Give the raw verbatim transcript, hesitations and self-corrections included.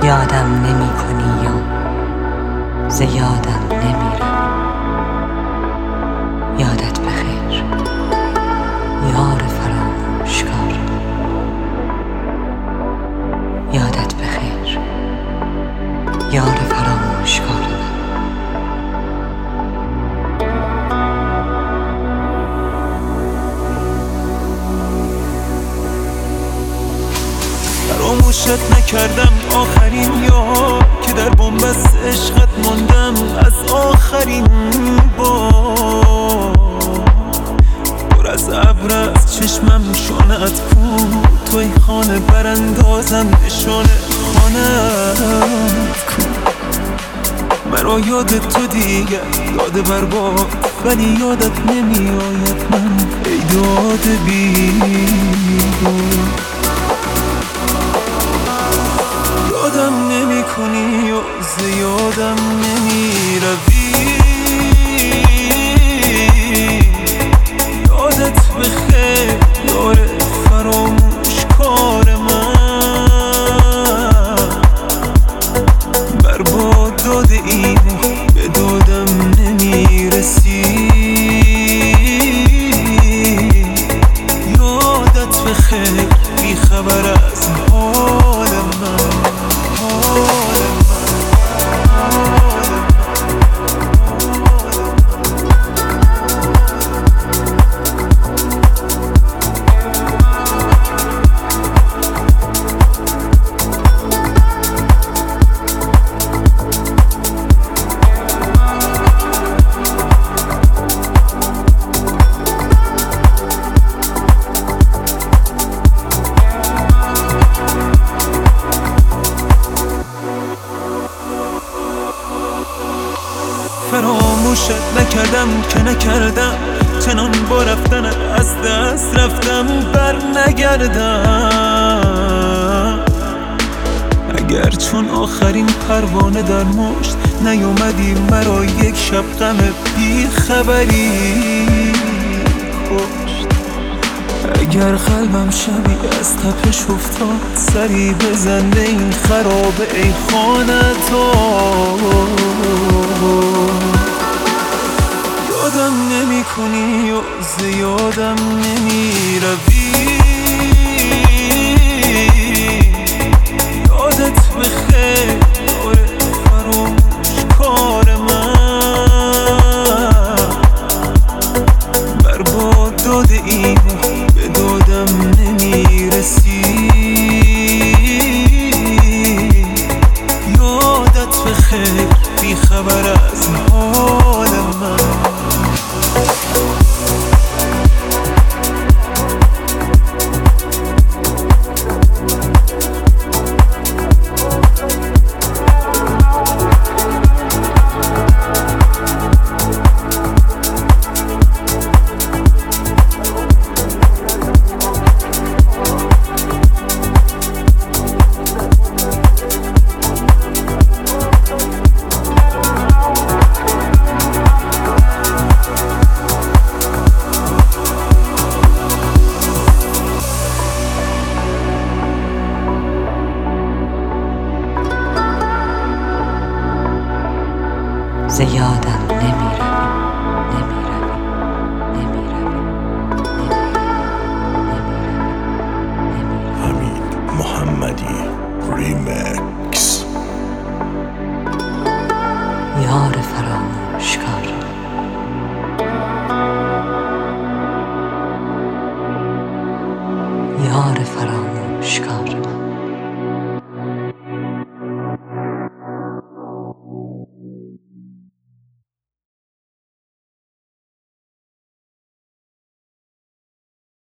یادم نمی کنی یا ز یادم نمی روی. یادت بخیر یار فراموشکار. یادت بخیر یار فراموشکار. فراموشت نکردم آخرین یار که در بنبست عشقت ماندم از آخرین بار. پر از ابر از چشمم شانه‌ات کو، توی خانه براندازم نشانه خانه‌ات کو. مرا یاد تو دیگر یاد برباد، ولی یادت نمی آید من ای داد بیدار. یادم نمی کنی و ز یادم نمی روی. یادت بخیر یار فراموشکار من. برباد داده ای به دادم نمی رسی. یادت بخیر بی خبر از حال من. فراموشت نکردم که نکردم، چنان با رفتن از دست رفتم بر نگردم. اگر چون آخرین پروانه در مشت نیومدی مرا یک شب غم بی خبری کشت. اگر قلبم شبی از تپش افتاد سری بزن به این خرابه ای خانه تو. یادم نمی کنی و ز یادم نمی روی. یادت بخیر یار فراموشکار من. برباد داده ای به دادم نمی رسی. یادت بخیر بی خبر از حال من. ز یادم نمی روی. نمی روی. نمی روی. حمید محمدی ریمکس.